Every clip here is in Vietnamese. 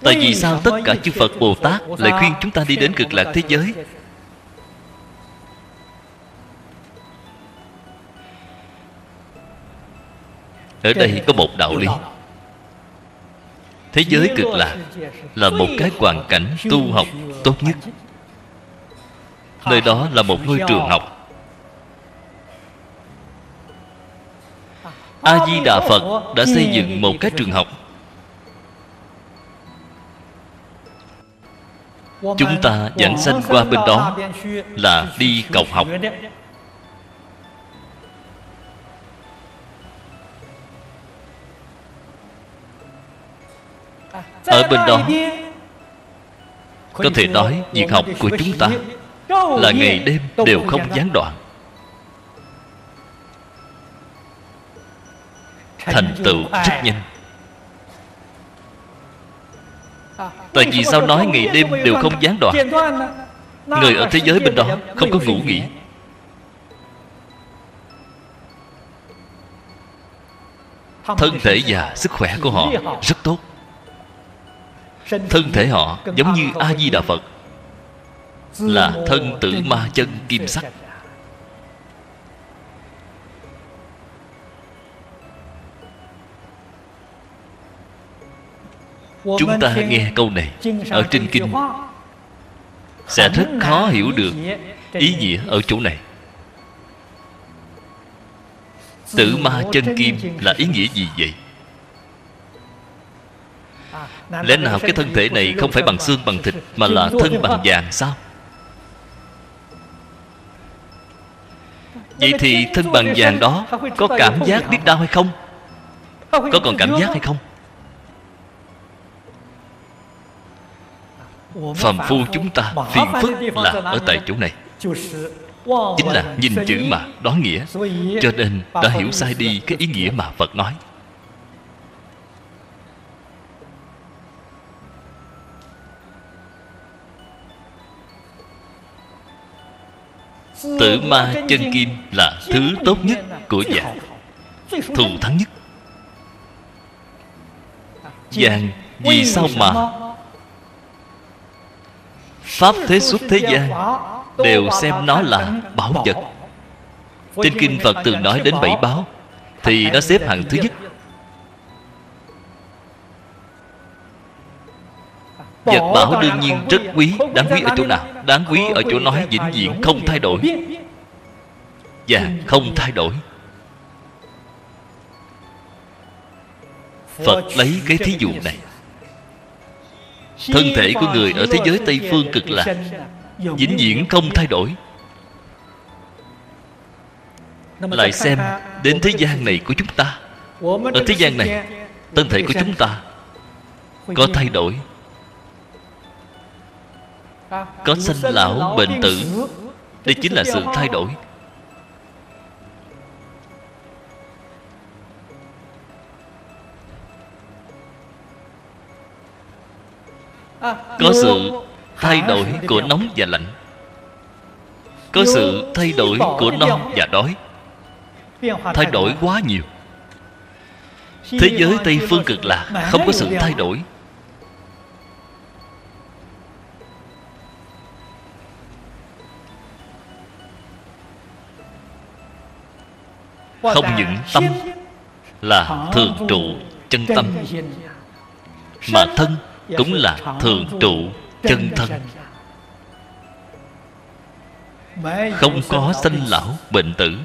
Tại vì sao tất cả chư Phật Bồ Tát lại khuyên chúng ta đi đến cực lạc thế giới? Ở đây có một đạo lý. Thế giới cực lạc là một cái hoàn cảnh tu học tốt nhất. Nơi đó là một ngôi trường học. A-di-đà Phật đã xây dựng một cái trường học. Chúng ta dẫn sanh qua bên đó là đi cầu học. Ở bên đó có thể nói việc học của chúng ta là ngày đêm đều không gián đoạn, thành tựu rất nhanh. Tại vì sao nói ngày đêm đều không gián đoạn? Người ở thế giới bên đó không có ngủ nghỉ. Thân thể và sức khỏe của họ rất tốt. Thân thể họ giống như A-di-đà Phật, là thân tử ma chân kim sắc. Chúng ta nghe câu này ở trên kinh sẽ rất khó hiểu được ý nghĩa ở chỗ này. Tử ma chân kim là ý nghĩa gì vậy? Lẽ nào cái thân thể này không phải bằng xương bằng thịt, mà là thân bằng vàng sao? Vậy thì thân bằng vàng đó có cảm giác biết đau hay không? Có còn cảm giác hay không? Phàm phu chúng ta phiền phức là ở tại chỗ này, chính là nhìn chữ mà đoán nghĩa, cho nên đã hiểu sai đi cái ý nghĩa mà Phật nói. Tử ma chân kim là thứ tốt nhất của vàng, thù thắng nhất. Vàng vì sao mà Pháp thế xuất thế gian đều xem nó là bảo vật. Trên kinh Phật từng nói đến 7 báo, thì nó xếp hạng thứ nhất. Vật bảo đương nhiên rất quý. Đáng quý ở chỗ nào? Đáng quý ở chỗ nói vĩnh viễn không thay đổi. Vàng không thay đổi. Phật lấy cái thí dụ này. Thân thể của người ở thế giới Tây Phương Cực Lạc vĩnh viễn không thay đổi. Lại xem đến thế gian này của chúng ta. Ở thế gian này, thân thể của chúng ta có thay đổi, có sanh lão bệnh tử. Đây chính là sự thay đổi. Có sự thay đổi của nóng và lạnh, có sự thay đổi của no và đói. Thay đổi quá nhiều. Thế giới Tây Phương Cực Lạc không có sự thay đổi. Không những tâm là thường trụ chân tâm, mà thân cũng là thường trụ chân thân. Không có sanh lão bệnh tử.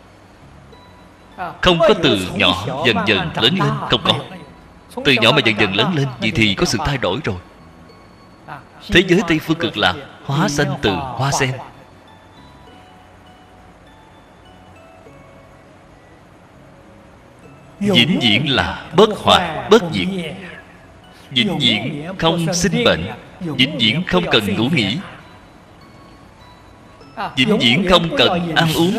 Không có từ nhỏ dần dần lớn lên. Không có. Từ nhỏ mà dần dần lớn lên, vậy thì có sự thay đổi rồi. Thế giới Tây Phương Cực Lạc hóa sanh từ hoa sen. Vĩnh viễn là bất hoại bất diệt. Vĩnh viễn không sinh bệnh. Vĩnh viễn không cần ngủ nghỉ. Vĩnh viễn không cần ăn uống.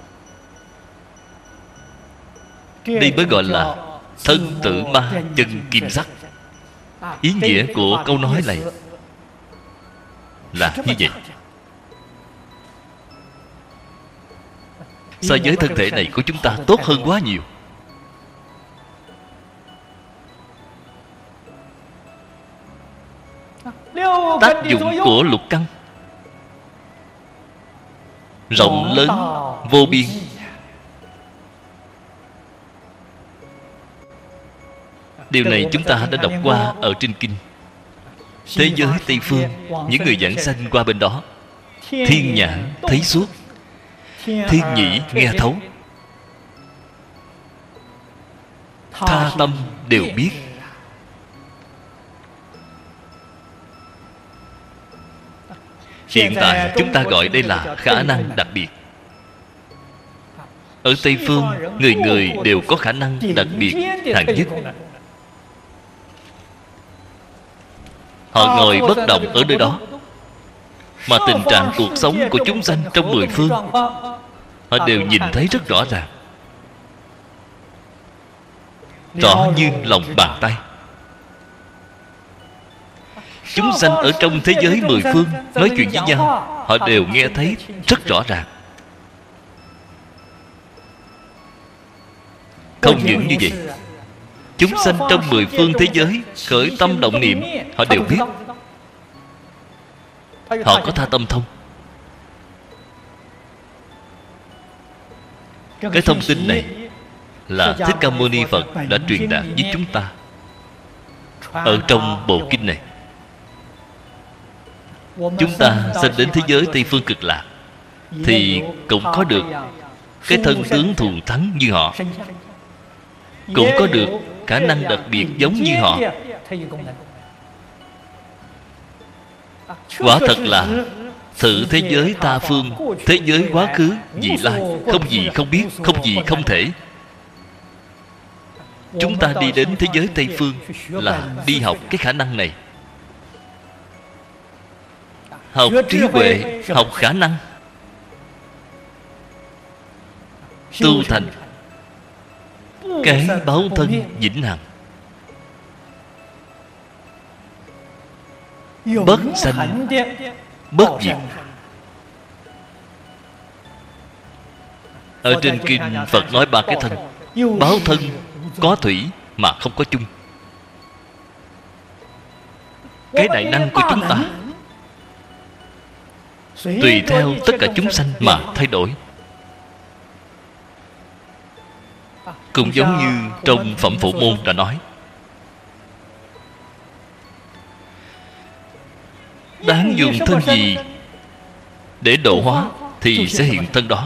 Đây mới gọi là thân tử ma chân kim sắc. Ý nghĩa của câu nói này là như vậy. So với thân thể này của chúng ta tốt hơn quá nhiều. Tác dụng của lục căn rộng lớn vô biên. Điều này chúng ta đã đọc qua ở trên kinh. Thế giới Tây Phương, những người giảng sanh qua bên đó, thiên nhãn thấy suốt, thiên nhĩ nghe thấu, tha tâm đều biết. Hiện tại chúng ta gọi đây là khả năng đặc biệt. Ở Tây Phương, người người đều có khả năng đặc biệt hạng nhất. Họ ngồi bất động ở nơi đó, mà tình trạng cuộc sống của chúng sanh trong mười phương họ đều nhìn thấy rất rõ ràng, rõ như lòng bàn tay. Chúng sanh ở trong thế giới mười phương nói chuyện với nhau, họ đều nghe thấy rất rõ ràng. Không những như vậy, chúng sanh trong mười phương thế giới khởi tâm động niệm, họ đều biết. Họ có tha tâm thông. Cái thông tin này là Thích Ca Mâu Ni Phật đã truyền đạt với chúng ta ở trong bộ kinh này. Chúng ta sanh đến thế giới Tây Phương Cực Lạc thì cũng có được cái thân tướng thù thắng như họ, cũng có được khả năng đặc biệt giống như họ. Quả thật là thử thế giới tha phương, thế giới quá khứ, vị lai, không gì không biết, không gì không thể. Chúng ta đi đến thế giới Tây Phương là đi học cái khả năng này. Học trí huệ, học khả năng, tu thành cái báo thân vĩnh hằng, bất sanh bất diệt. Ở trên kinh Phật nói ba cái thân. Báo thân có thủy mà không có chung. Cái đại năng của chúng ta tùy theo tất cả chúng sanh mà thay đổi. Cũng giống như trong Phẩm Phổ Môn đã nói, đáng dùng thân gì để độ hóa thì sẽ hiện thân đó.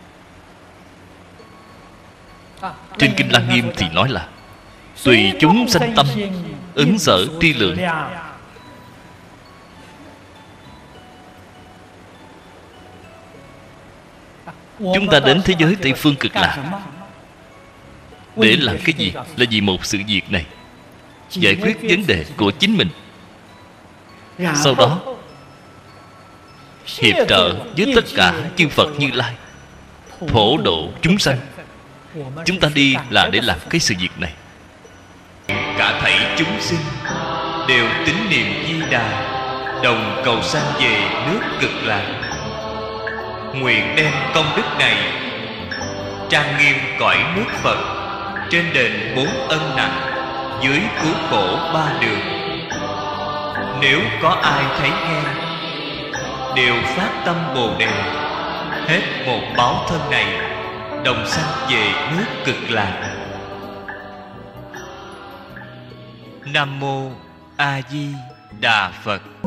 Trên kinh Lăng Nghiêm thì nói là tùy chúng sanh tâm, ứng sở tri lượng. Chúng ta đến thế giới Tây Phương Cực Lạc để làm cái gì? Là vì một sự việc này, giải quyết vấn đề của chính mình. Sau đó hiệp trợ với tất cả chư Phật Như Lai, phổ độ chúng sanh. Chúng ta đi là để làm cái sự việc này. Cả thảy chúng sinh đều tín niệm Di Đà, đồng cầu sanh về nước Cực Lạc. Nguyện đem công đức này trang nghiêm cõi nước Phật, trên đền 4 ân nặng, dưới cứu khổ 3 đường. Nếu có ai thấy nghe, đều phát tâm Bồ Đề, hết một báo thân này, đồng sanh về nước Cực Lạc. Nam Mô A Di Đà Phật.